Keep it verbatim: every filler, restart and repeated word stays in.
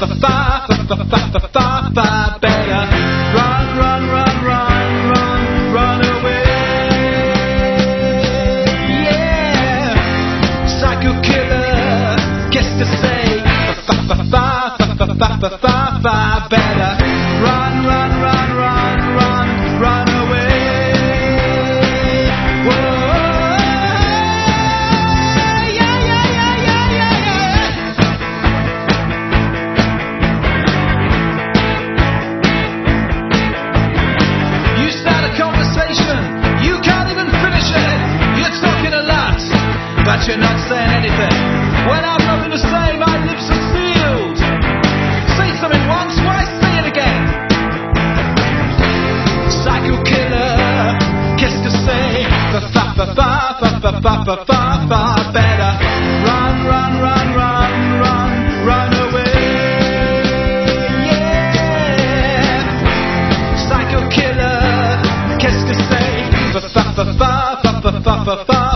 You're not saying anything. When I've nothing to say, my lips are sealed. Say something once, why say it again? Psycho killer, qu'est-ce que c'est? Fa fa fa fa fa fa fa fa fa fa. Better run, run, run, run, run, run away. Yeah. Psycho killer, qu'est-ce que c'est? Fa fa fa fa fa fa fa fa.